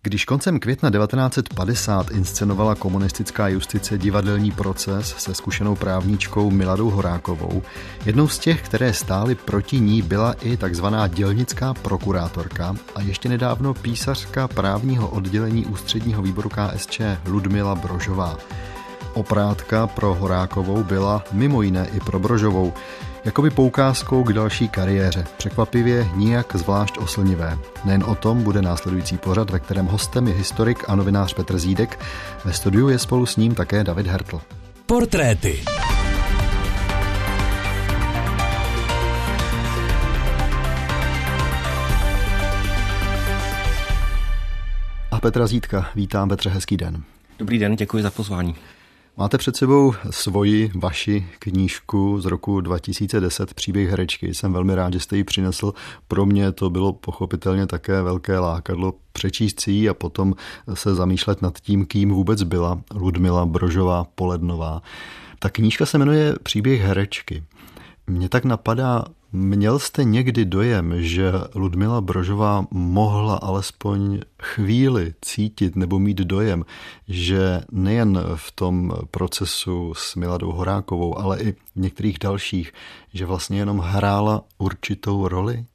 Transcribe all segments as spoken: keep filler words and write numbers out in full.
Když koncem května devatenáct set padesát inscenovala komunistická justice divadelní proces se zkušenou právničkou Miladou Horákovou, jednou z těch, které stály proti ní, byla i takzvaná dělnická prokurátorka a ještě nedávno písařka právního oddělení Ústředního výboru K S Č Ludmila Brožová. Oprátka pro Horákovou byla mimo jiné i pro Brožovou jakoby poukázkou k další kariéře, překvapivě nijak zvlášť oslnivé. Nejen o tom bude následující pořad, ve kterém hostem je historik a novinář Petr Zídek. Ve studiu je spolu s ním také David Hertl. Portréty. A Petra Zídka, vítám Petře, hezký den. Dobrý den, děkuji za pozvání. Máte před sebou svoji, vaši knížku z roku dva tisíce deset, Příběh herečky. Jsem velmi rád, že jste ji přinesl. Pro mě to bylo pochopitelně také velké lákadlo přečíst si ji a potom se zamýšlet nad tím, kým vůbec byla Ludmila Brožová Polednová. Ta knížka se jmenuje Příběh herečky. Mně tak napadá, měl jste někdy dojem, že Ludmila Brožová mohla alespoň chvíli cítit nebo mít dojem, že nejen v tom procesu s Miladou Horákovou, ale i v některých dalších, že vlastně jenom hrála určitou roli?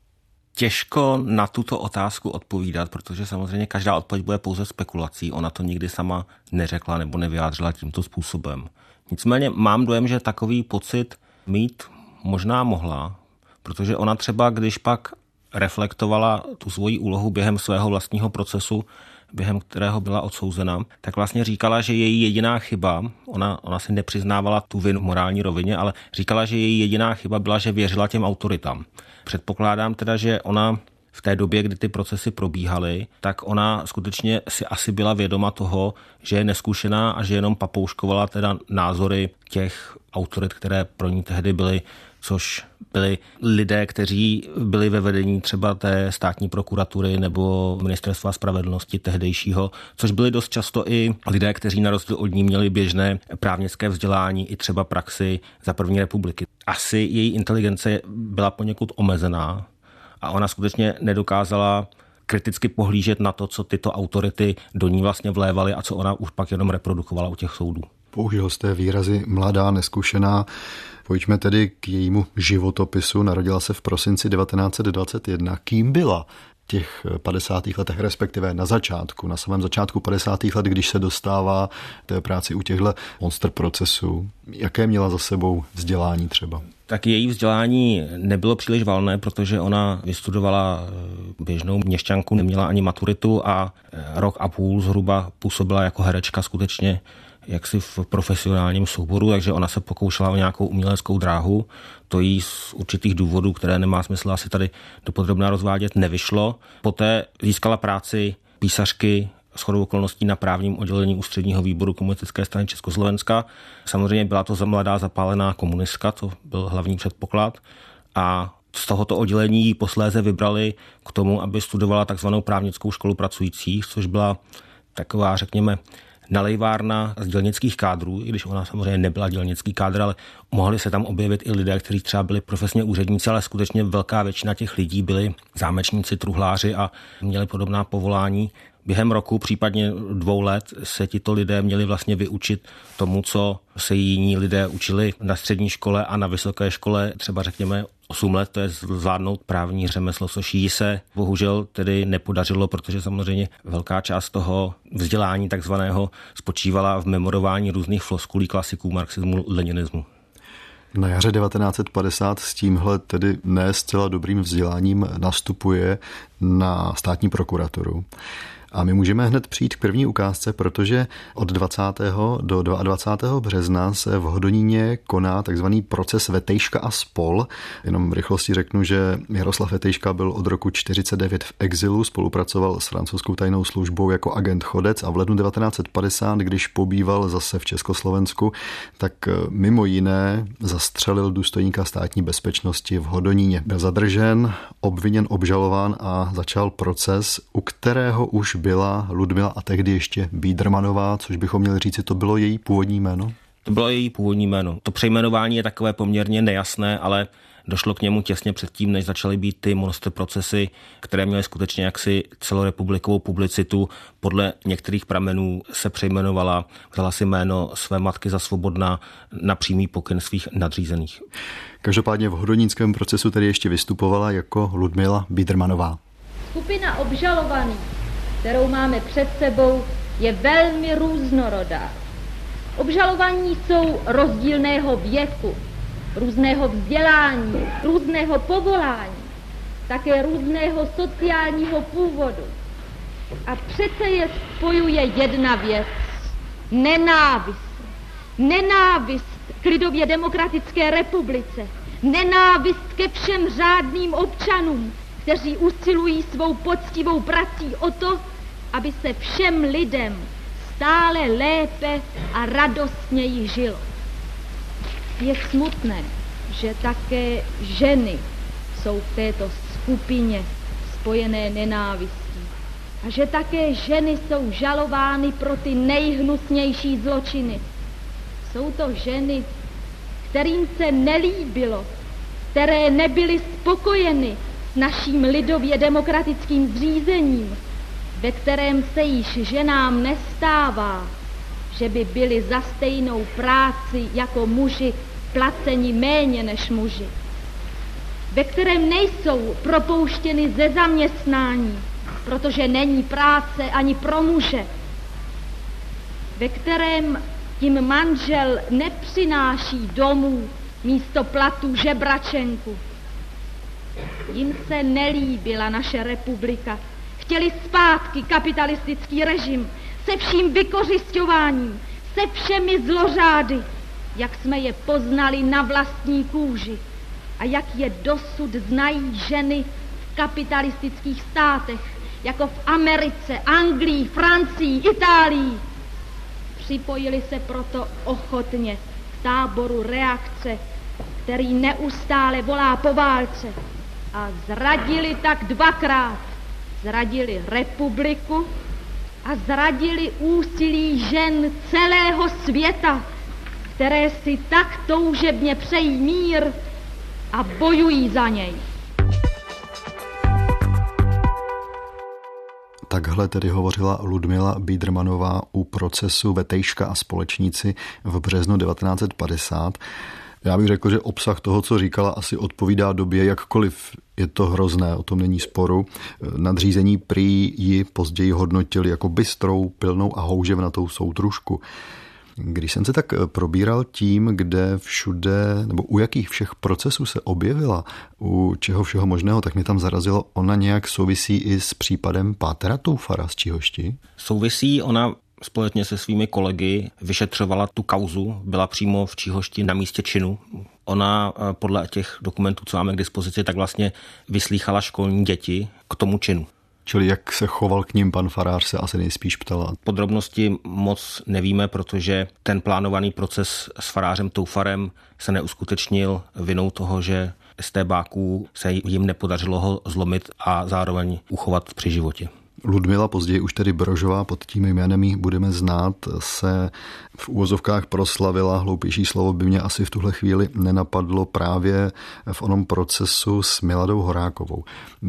Těžko na tuto otázku odpovídat, protože samozřejmě každá odpověď bude pouze spekulací. Ona to nikdy sama neřekla nebo nevyjádřila tímto způsobem. Nicméně mám dojem, že takový pocit mít možná mohla, protože ona třeba, když pak reflektovala tu svoji úlohu během svého vlastního procesu, během kterého byla odsouzena, tak vlastně říkala, že její jediná chyba, ona, ona si nepřiznávala tu vinu v morální rovině, ale říkala, že její jediná chyba byla, že věřila těm autoritám. Předpokládám teda, že ona v té době, kdy ty procesy probíhaly, tak ona skutečně si asi byla vědoma toho, že je neskušená a že jenom papouškovala teda názory těch autorit, které pro ní tehdy byly, což byli lidé, kteří byli ve vedení třeba té státní prokuratury nebo ministerstva spravedlnosti tehdejšího, což byli dost často i lidé, kteří na rozdíl od ní měli běžné právnické vzdělání i třeba praxi za první republiky. Asi její inteligence byla poněkud omezená a ona skutečně nedokázala kriticky pohlížet na to, co tyto autority do ní vlastně vlévaly a co ona už pak jenom reprodukovala u těch soudů. Použil jste výrazy mladá, neskušená. Pojďme tedy k jejímu životopisu. Narodila se v prosinci devatenáct set dvacet jedna. Kým byla v těch padesátých letech, respektive na začátku, na samém začátku padesátých let, když se dostává té práci u těchto monster procesů? Jaké měla za sebou vzdělání třeba? Tak její vzdělání nebylo příliš valné, protože ona vystudovala běžnou měšťanku, neměla ani maturitu a rok a půl zhruba působila jako herečka skutečně jaksi v profesionálním souboru, takže ona se pokoušela o nějakou uměleckou dráhu. To jí z určitých důvodů, které nemá smysl asi tady dopodrobna rozvádět, nevyšlo. Poté získala práci písařky shodou okolností na právním oddělení Ústředního výboru Komunistické strany Československa. Samozřejmě byla to mladá zapálená komunistka, to byl hlavní předpoklad. A z tohoto oddělení ji posléze vybrali k tomu, aby studovala takzvanou právnickou školu pracujících, což byla taková, řekněme, nalejvárna z dělnických kádrů, i když ona samozřejmě nebyla dělnický kádr, ale mohli se tam objevit i lidé, kteří třeba byli profesně úředníci, ale skutečně velká většina těch lidí byli zámečníci, truhláři a měli podobná povolání. Během roku, případně dvou let, se tito lidé měli vlastně vyučit tomu, co se jiní lidé učili na střední škole a na vysoké škole, třeba řekněme osm let, to je zvládnout právní řemeslo, což jí se bohužel tedy nepodařilo, protože samozřejmě velká část toho vzdělání takzvaného spočívala v memorování různých floskulí klasiků marxismu, leninismu. Na jaře devatenáct set padesát s tímhle tedy ne zcela dobrým vzděláním nastupuje na státní prokuraturu. A my můžeme hned přijít k první ukázce, protože od dvacátého do dvacátého druhého března se v Hodoníně koná takzvaný proces Vetejška a spol. Jenom v rychlosti řeknu, že Jaroslav Vetejška byl od roku čtyřicet devět v exilu, spolupracoval s francouzskou tajnou službou jako agent chodec a v lednu devatenáct set padesát, když pobýval zase v Československu, tak mimo jiné zastřelil důstojníka státní bezpečnosti v Hodoníně. Byl zadržen, obviněn, obžalován a začal proces, u kterého už byla Ludmila a tehdy ještě Biedermanová, což bychom měli říct, to bylo její původní jméno? To bylo její původní jméno. To přejmenování je takové poměrně nejasné, ale Došlo k němu těsně předtím, než začaly být ty monster procesy, které měly skutečně jaksi celorepublikovou publicitu. Podle některých pramenů se přejmenovala, vzala si jméno své matky za Svobodná na přímý pokyn svých nadřízených. Každopádně v hodonínském procesu tedy ještě vystupovala jako Ludmila Biedermannová. Skupina obžalovaných, kterou máme před sebou, je velmi různorodá. Obžalovaní jsou rozdílného věku, různého vzdělání, různého povolání, také různého sociálního původu. A přece je spojuje jedna věc. Nenávist. Nenávist k lidově demokratické republice. Nenávist ke všem řádným občanům, kteří usilují svou poctivou prací o to, aby se všem lidem stále lépe a radostněji žilo. Je smutné, že také ženy jsou v této skupině spojené nenávistí a že také ženy jsou žalovány pro ty nejhnusnější zločiny. Jsou to ženy, kterým se nelíbilo, které nebyly spokojeny s naším lidově demokratickým zřízením, ve kterém se již ženám nestává, že by byli za stejnou práci jako muži placeni méně než muži, ve kterém nejsou propouštěny ze zaměstnání, protože není práce ani pro muže, ve kterém tím manžel nepřináší domů místo platu žebračenku. Jim se nelíbila naše republika. Chtěli zpátky kapitalistický režim se vším vykořisťováním, se všemi zlořády, jak jsme je poznali na vlastní kůži a jak je dosud znají ženy v kapitalistických státech, jako v Americe, Anglii, Francii, Itálii. Připojili se proto ochotně k táboru reakce, který neustále volá po válce, a zradili tak dvakrát. Zradili republiku a zradili úsilí žen celého světa, které si tak toužebně přejí mír a bojují za něj. Takhle tedy hovořila Ludmila Biedermannová u procesu Vetejška a společníci v březnu devatenáct set padesát. Já bych řekl, že obsah toho, co říkala, asi odpovídá době, jakkoliv je to hrozné, o tom není sporu. Nadřízení prý ji později hodnotili jako bystrou, pilnou a houževnatou soudružku. Když jsem se tak probíral tím, kde všude, nebo u jakých všech procesů se objevila, u čeho všeho možného, tak mě tam zarazilo, ona nějak souvisí i s případem Pátera Toufara z Číhošti? Souvisí, ona společně se svými kolegy vyšetřovala tu kauzu, byla přímo v Číhošti na místě činu. Ona podle těch dokumentů, co máme k dispozici, tak vlastně vyslýchala školní děti k tomu činu. Čili jak se choval k ním pan farář, se asi nejspíš ptala. Podrobnosti moc nevíme, protože ten plánovaný proces s farářem Toufarem se neuskutečnil vinou toho, že estébáků se jim nepodařilo ho zlomit a zároveň uchovat při životě. Ludmila, později už tedy Brožová, pod tím jménem ji budeme znát, se v úvozovkách proslavila, hloupější slovo by mě asi v tuhle chvíli nenapadlo, právě v onom procesu s Miladou Horákovou.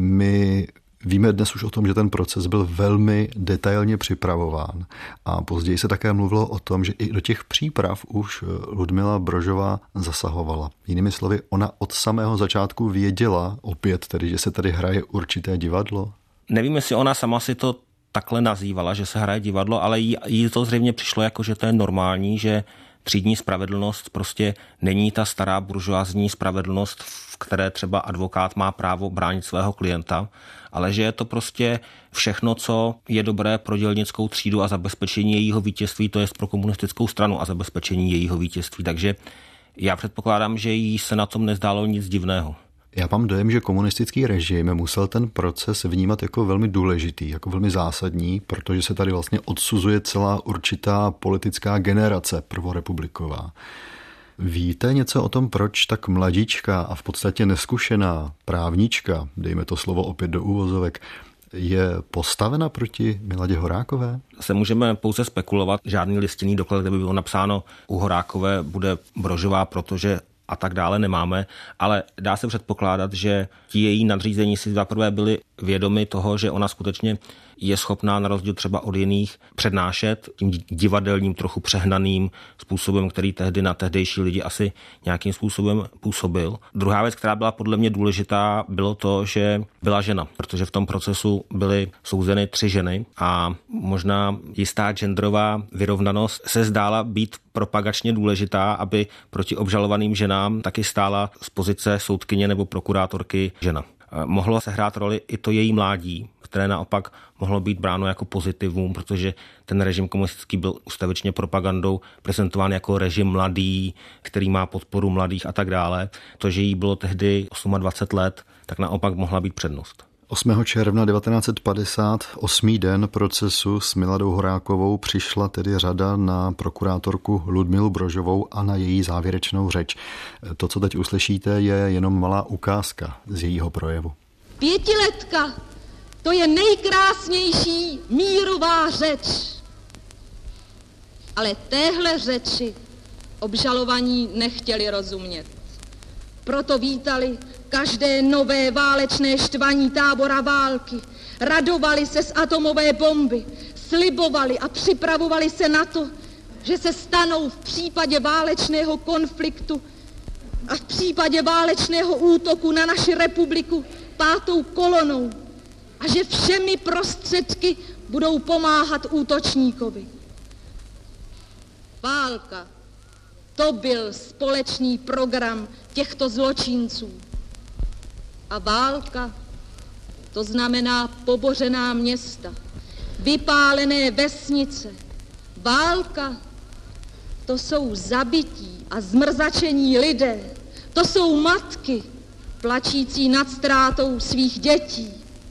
My víme dnes už o tom, že ten proces byl velmi detailně připravován a později se také mluvilo o tom, že i do těch příprav už Ludmila Brožová zasahovala. Jinými slovy, ona od samého začátku věděla opět tedy, že se tady hraje určité divadlo. Nevím, jestli ona sama si to takhle nazývala, že se hraje divadlo, ale jí, jí to zřejmě přišlo jako, že to je normální, že třídní spravedlnost prostě není ta stará buržoázní spravedlnost, v které třeba advokát má právo bránit svého klienta, ale že je to prostě všechno, co je dobré pro dělnickou třídu a zabezpečení jejího vítězství, to je pro komunistickou stranu a zabezpečení jejího vítězství. Takže já předpokládám, že jí se na tom nezdálo nic divného. Já mám dojem, že komunistický režim musel ten proces vnímat jako velmi důležitý, jako velmi zásadní, protože se tady vlastně odsuzuje celá určitá politická generace prvorepubliková. Víte něco o tom, proč tak mladíčka a v podstatě neskušená právnička, dejme to slovo opět do úvozovek, je postavena proti Miladě Horákové? Se můžeme pouze spekulovat. Žádný listinný doklad, kde by bylo napsáno u Horákové bude Brožová, protože a tak dále nemáme, ale dá se předpokládat, že ti její nadřízení si zaprvé byli vědomi toho, že ona skutečně je schopná na rozdíl třeba od jiných přednášet tím divadelním, trochu přehnaným způsobem, který tehdy na tehdejší lidi asi nějakým způsobem působil. Druhá věc, která byla podle mě důležitá, bylo to, že byla žena, protože v tom procesu byly souzeny tři ženy a možná jistá genderová vyrovnanost se zdála být propagačně důležitá, aby proti obžalovaným ženám taky stála z pozice soudkyně nebo prokurátorky žena. Mohlo se hrát roli i to její mládí, které naopak mohlo být bráno jako pozitivum, protože ten režim komunistický byl ustavičně propagandou prezentován jako režim mladý, který má podporu mladých a tak dále. To, že jí bylo tehdy dvacet osm let, tak naopak mohla být přednost. osmého června devatenáct set padesát, osmý den procesu s Miladou Horákovou, přišla tedy řada na prokurátorku Ludmilu Brožovou a na její závěrečnou řeč. To, co teď uslyšíte, je jenom malá ukázka z jejího projevu. Pětiletka, to je nejkrásnější mírová řeč. Ale téhle řeči obžalovaní nechtěli rozumět. Proto vítali každé nové válečné štvaní tábora války, radovali se z atomové bomby, slibovali a připravovali se na to, že se stanou v případě válečného konfliktu a v případě válečného útoku na naši republiku pátou kolonou a že všemi prostředky budou pomáhat útočníkovi. Válka, to byl společný program těchto zločinců. A válka, to znamená pobořená města, vypálené vesnice. Válka, to jsou zabití a zmrzačení lidé. To jsou matky, plačící nad ztrátou svých dětí.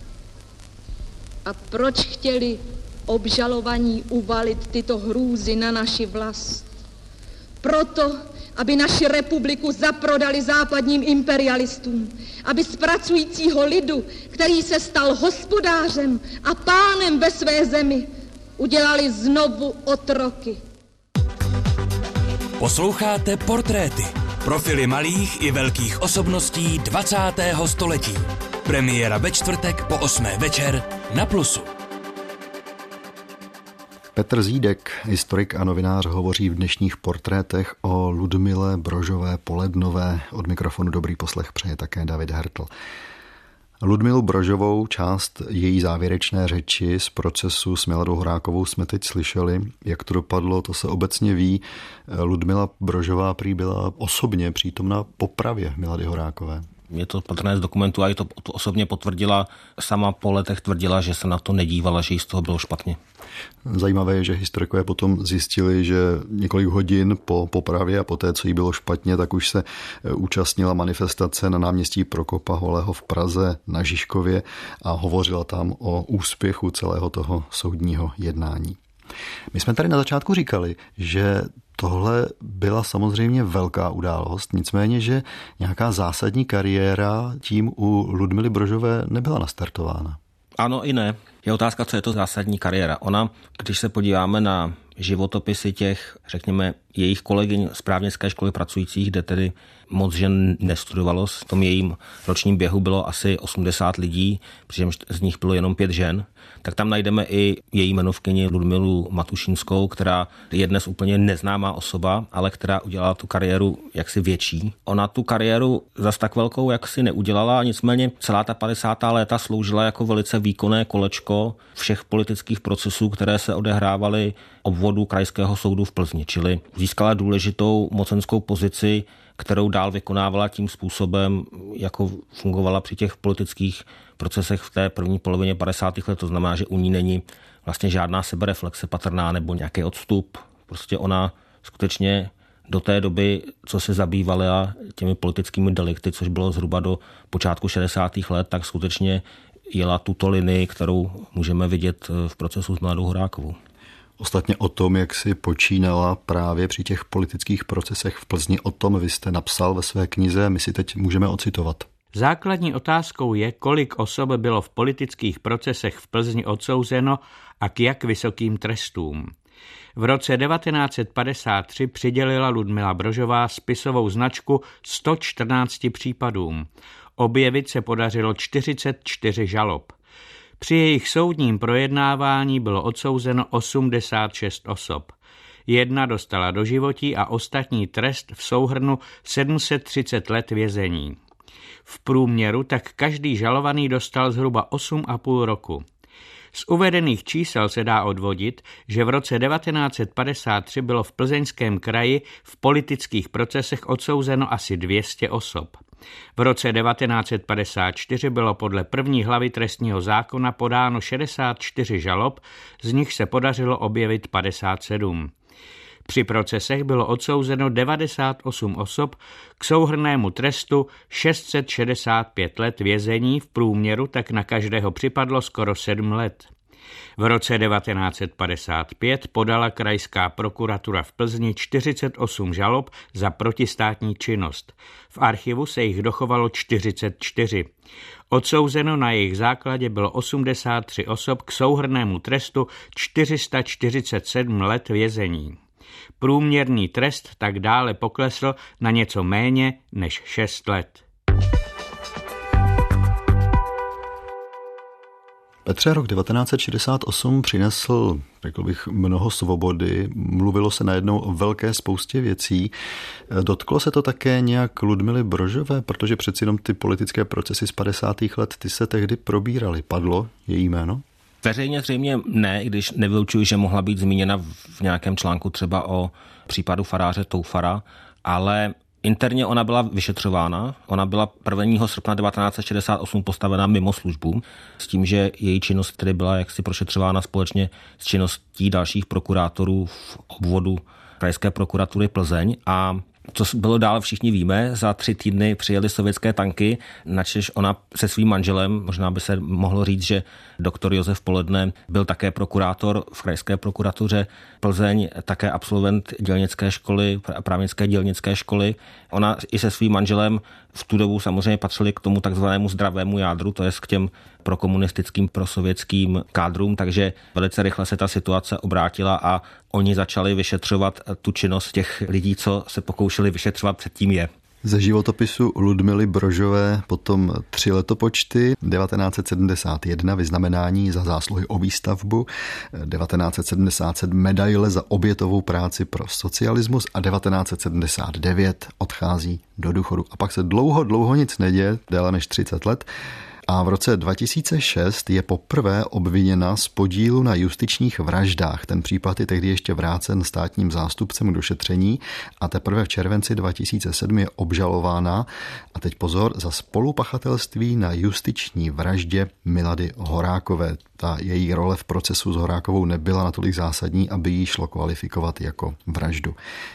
A proč chtěli obžalovaní uvalit tyto hrůzy na naši vlast? Proto, aby naši republiku zaprodali západním imperialistům, aby z pracujícího lidu, který se stal hospodářem a pánem ve své zemi, udělali znovu otroky. Posloucháte Portréty, profily malých i velkých osobností dvacátého století. Premiéra ve čtvrtek po osmé večer na Plusu. Petr Zídek, historik a novinář, hovoří v dnešních portrétech o Ludmile Brožové Polednové. Od mikrofonu dobrý poslech přeje také David Hertl. Ludmilu Brožovou, část její závěrečné řeči z procesu s Miladou Horákovou jsme teď slyšeli. Jak to dopadlo, to se obecně ví. Ludmila Brožová prý byla osobně přítomna popravě Milady Horákové. Je to patrné z dokumentu a i to osobně potvrdila. Sama po letech tvrdila, že se na to nedívala, že jí z toho bylo špatně. Zajímavé je, že historikové potom zjistili, že několik hodin po popravě a poté, co jí bylo špatně, tak už se účastnila manifestace na náměstí Prokopa Holého v Praze na Žižkově a hovořila tam o úspěchu celého toho soudního jednání. My jsme tady na začátku říkali, že tohle byla samozřejmě velká událost, nicméně, že nějaká zásadní kariéra tím u Ludmily Brožové nebyla nastartována. Ano i ne. Je otázka, co je to zásadní kariéra. Ona, když se podíváme na životopisy těch, řekněme, jejich kolegyň z právnické školy pracujících, kde tedy moc žen nestudovalo, v tom jejím ročním běhu bylo asi osmdesát lidí, přičemž z nich bylo jenom pět žen, tak tam najdeme i její jmenovkyni Ludmilu Matušínskou, která je dnes úplně neznámá osoba, ale která udělala tu kariéru jaksi větší. Ona tu kariéru zas tak velkou jaksi neudělala, nicméně celá ta padesátá léta sloužila jako velice výkonné kolečko všech politických procesů, které se odehrávaly obvodu Krajského soudu v Plzni, čili získala důležitou mocenskou pozici, kterou dál vykonávala tím způsobem, jako fungovala při těch politických procesech v té první polovině padesátých let. To znamená, že u ní není vlastně žádná sebereflexe patrná nebo nějaký odstup. Prostě ona skutečně do té doby, co se zabývala těmi politickými delikty, což bylo zhruba do počátku šedesátých let, tak skutečně jela tuto linii, kterou můžeme vidět v procesu s Miladou Horákovou. Ostatně o tom, jak si počínala právě při těch politických procesech v Plzni, o tom vy jste napsal ve své knize, my si teď můžeme ocitovat. Základní otázkou je, kolik osob bylo v politických procesech v Plzni odsouzeno a k jak vysokým trestům. V roce devatenáct set padesát tři přidělila Ludmila Brožová spisovou značku sto čtrnácti případům. Objevit se podařilo čtyřicet čtyři žalob. Při jejich soudním projednávání bylo odsouzeno osmdesát šest osob. Jedna dostala doživotí a ostatní trest v souhrnu sedm set třicet let vězení. V průměru tak každý žalovaný dostal zhruba osm a půl roku. Z uvedených čísel se dá odvodit, že v roce devatenáct set padesát tři bylo v Plzeňském kraji v politických procesech odsouzeno asi dvě stě osob. V roce devatenáct set padesát čtyři bylo podle první hlavy trestního zákona podáno šedesát čtyři žalob, z nich se podařilo objevit padesát sedm. Při procesech bylo odsouzeno devadesát osm osob k souhrnnému trestu šest set šedesát pět let vězení, v průměru tak na každého připadlo skoro sedm let. V roce devatenáct set padesát pět podala krajská prokuratura v Plzni čtyřicet osm žalob za protistátní činnost. V archivu se jich dochovalo čtyřicet čtyři. Odsouzeno na jejich základě bylo osmdesát tři osob k souhrnnému trestu čtyři sta čtyřicet sedm let vězení. Průměrný trest tak dále poklesl na něco méně než šest let. Petře, rok devatenáct set šedesát osm přinesl, řekl bych, mnoho svobody. Mluvilo se najednou o velké spoustě věcí. Dotklo se to také nějak Ludmily Brožové, protože přeci jenom ty politické procesy z padesátých let, ty se tehdy probíraly. Padlo její jméno? Veřejně zřejmě ne, když nevylučuji, že mohla být zmíněna v nějakém článku třeba o případu faráře Toufara, ale interně ona byla vyšetřována. Ona byla prvního srpna devatenáct set šedesát osm postavena mimo službu, s tím, že její činnost tedy byla jaksi prošetřována společně s činností dalších prokurátorů v obvodu krajské prokuratury Plzeň. A co bylo dál, všichni víme, za tři týdny přijeli sovětské tanky, načež ona se svým manželem, možná by se mohlo říct, že doktor Josef Poledne byl také prokurátor v krajské prokuratuře Plzeň, také absolvent dělnické školy, právnické dělnické školy. Ona i se svým manželem v tu dobu samozřejmě patřili k tomu takzvanému zdravému jádru, to je k těm prokomunistickým, prosovětským kádrům, takže velice rychle se ta situace obrátila a oni začali vyšetřovat tu činnost těch lidí, co se pokoušeli vyšetřovat předtím je. Ze životopisu Ludmily Brožové potom tři letopočty: devatenáct set sedmdesát jedna vyznamenání za zásluhy o výstavbu, devatenáct set sedmdesát sedm medaile za obětovou práci pro socialismus a devatenáct set sedmdesát devět odchází do důchodu. A pak se dlouho, dlouho nic neděje, déle než třicet let. A v roce dva tisíce šest je poprvé obviněna z podílu na justičních vraždách. Ten případ je tehdy ještě vrácen státním zástupcem k došetření a teprve v červenci dva tisíce sedm je obžalována, a teď pozor, za spolupachatelství na justiční vraždě Milady Horákové. Ta její role v procesu s Horákovou nebyla natolik zásadní, aby ji šlo kvalifikovat jako vraždu.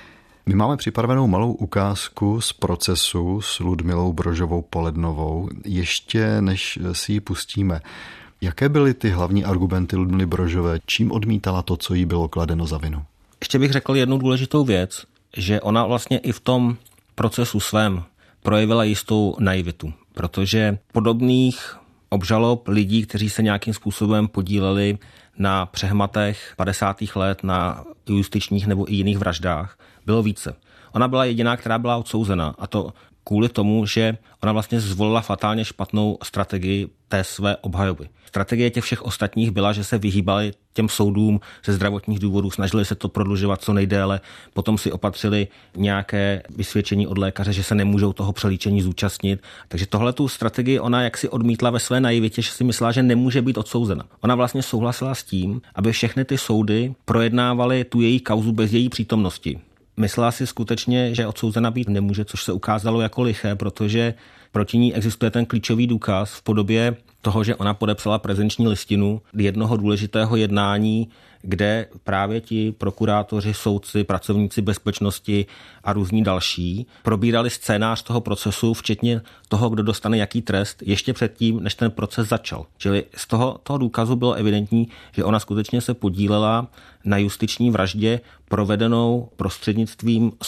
My máme připravenou malou ukázku z procesu s Ludmilou Brožovou Polednovou. Ještě než si ji pustíme, jaké byly ty hlavní argumenty Ludmily Brožové? Čím odmítala to, co jí bylo kladeno za vinu? Ještě bych řekl jednu důležitou věc, že ona vlastně i v tom procesu svém projevila jistou naivitu, protože podobných obžalob lidí, kteří se nějakým způsobem podíleli na přehmatech padesátých let, na justičních nebo i jiných vraždách, bylo více. Ona byla jediná, která byla odsouzena, a to kvůli tomu, že ona vlastně zvolila fatálně špatnou strategii té své obhajoby. Strategie těch všech ostatních byla, že se vyhýbali těm soudům ze zdravotních důvodů, snažili se to prodlužovat co nejdéle, potom si opatřili nějaké vysvědčení od lékaře, že se nemůžou toho přelíčení zúčastnit. Takže tohle tu strategii ona jaksi odmítla ve své naivitě, že si myslela, že nemůže být odsouzena. Ona vlastně souhlasila s tím, aby všechny ty soudy projednávaly tu její kauzu bez její přítomnosti. Myslela si skutečně, že odsouzena být nemůže, což se ukázalo jako liché, protože proti ní existuje ten klíčový důkaz v podobě toho, že ona podepsala prezenční listinu jednoho důležitého jednání, kde právě ti prokurátoři, soudci, pracovníci bezpečnosti a různí další probírali scénář toho procesu, včetně toho, kdo dostane jaký trest, ještě předtím, než ten proces začal. Čili z toho, toho důkazu bylo evidentní, že ona skutečně se podílela na justiční vraždě provedenou prostřednictvím soudu.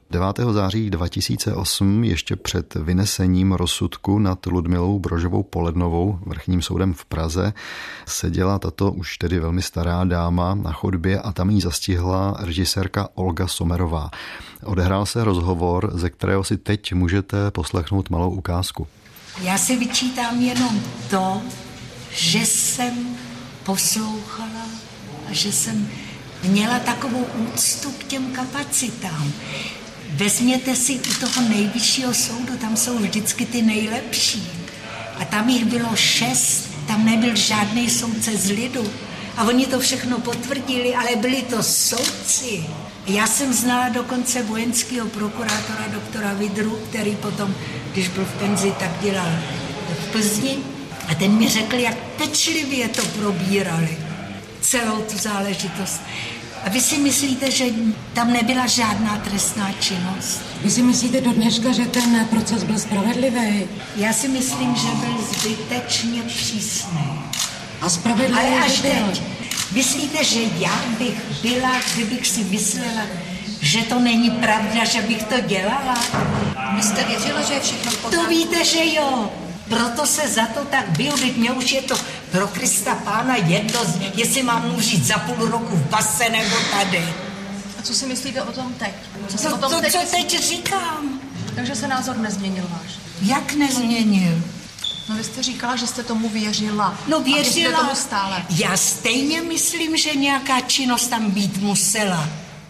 devátého září dva tisíce osm, ještě před vynesením rozsudku nad Ludmilou Brožovou Polednovou vrchním soudem v Praze, seděla tato už tedy velmi stará dáma na chodbě a tam jí zastihla režisérka Olga Sommerová. Odehrál se rozhovor, ze kterého si teď můžete poslechnout malou ukázku. Já si vyčítám jenom to, že jsem poslouchala a že jsem měla takovou úctu k těm kapacitám. Vezměte si u toho nejvyššího soudu, tam jsou vždycky ty nejlepší. A tam jich bylo šest, tam nebyl žádný soudce z lidu. A oni to všechno potvrdili, ale byli to soudci. Já jsem znala dokonce vojenského prokurátora doktora Vidru, který potom, když byl v penzi, tak dělal v Plzni. A ten mi řekl, jak pečlivě to probírali, celou tu záležitost. A vy si myslíte, že tam nebyla žádná trestná činnost? Vy si myslíte do dneška, že ten proces byl spravedlivý? Já si myslím, že byl zbytečně přísný. A spravedlivý ale až byl. teď. Myslíte, že já bych byla, kdybych si myslela, že to není pravda, že bych to dělala? Vy jste věřila, že je všechno v pořádku? To víte, že jo. Proto se za to tak byl, teď mě už je to pro Krista Pána jedno, jestli mám mu říct za půl roku v base nebo tady. A co si myslíte o tom teď? Co, To, o tom to teď co myslíte? teď říkám. Takže se názor nezměnil váš. Jak nezměnil? No vy jste říkala, že jste tomu věřila. No A věříte věřila. tomu stále. Já stejně myslím, že nějaká činnost tam být musela.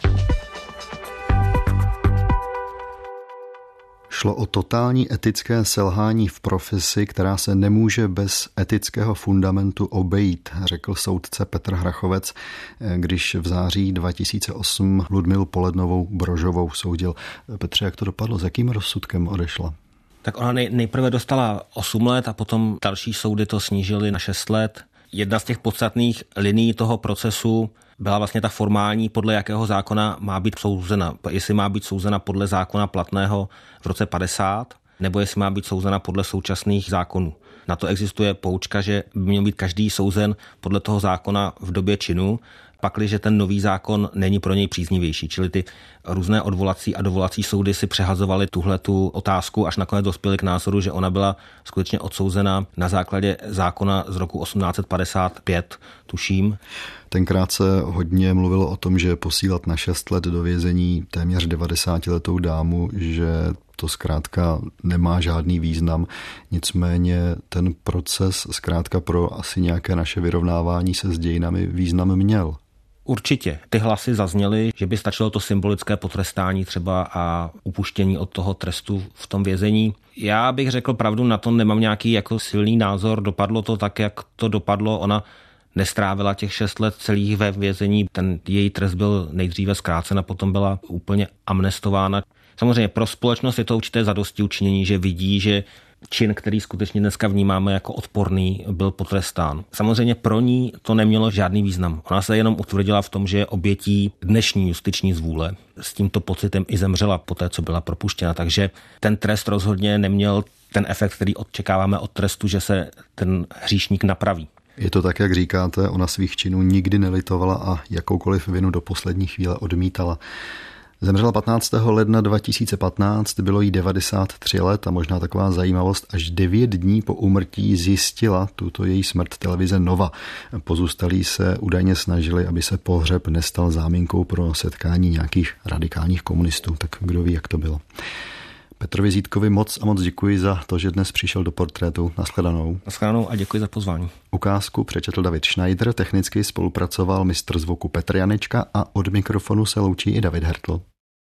Šlo o totální etické selhání v profesi, která se nemůže bez etického fundamentu obejít, řekl soudce Petr Hrachovec, když v září dva tisíce osm Ludmilu Polednovou Brožovou soudil. Petře, jak to dopadlo? S jakým rozsudkem odešla? Tak ona nej, nejprve dostala osm let a potom další soudy to snížily na šest let. Jedna z těch podstatných linií toho procesu byla vlastně ta formální, podle jakého zákona má být souzena. Jestli má být souzena podle zákona platného v roce padesát, nebo jestli má být souzena podle současných zákonů. Na to existuje poučka, že by měl být každý souzen podle toho zákona v době činu, pakliže ten nový zákon není pro něj příznivější. Čili ty různé odvolací a dovolací soudy si přehazovaly tuhletu otázku, až nakonec dospěli k názoru, že ona byla skutečně odsouzena na základě zákona z roku osmnáct set padesát pět, tuším. Tenkrát se hodně mluvilo o tom, že posílat na šest let do vězení téměř devadesátiletou dámu, že to zkrátka nemá žádný význam. Nicméně ten proces zkrátka pro asi nějaké naše vyrovnávání se s dějinami význam měl. Určitě. Ty hlasy zazněly, že by stačilo to symbolické potrestání třeba a upuštění od toho trestu v tom vězení. Já bych řekl pravdu, na to nemám nějaký jako silný názor. Dopadlo to tak, jak to dopadlo. Ona nestrávila těch šest let celých ve vězení. Ten její trest byl nejdříve zkrácen a potom byla úplně amnestována. Samozřejmě pro společnost je to určité zadostiučinění, že vidí, že čin, který skutečně dneska vnímáme jako odporný, byl potrestán. Samozřejmě pro ní to nemělo žádný význam. Ona se jenom utvrdila v tom, že je obětí dnešní justiční zvůle. S tímto pocitem i zemřela poté, co byla propuštěna. Takže ten trest rozhodně neměl ten efekt, který očekáváme od trestu, že se ten hříšník napraví. Je to tak, jak říkáte, ona svých činů nikdy nelitovala a jakoukoliv vinu do poslední chvíle odmítala. Zemřela patnáctého ledna dva tisíce patnáct, bylo jí devadesát tři let a možná taková zajímavost, až devět dní po úmrtí zjistila tuto její smrt televize Nova. Pozůstalí se údajně snažili, aby se pohřeb nestal záminkou pro setkání nějakých radikálních komunistů, tak kdo ví, jak to bylo. Petrovi Zítkovi moc a moc děkuji za to, že dnes přišel do Portrétu. Naschledanou. Naschledanou a děkuji za pozvání. Ukázku přečetl David Schneider, technicky spolupracoval mistr zvuku Petr Janečka a od mikrofonu se loučí i David Hertl.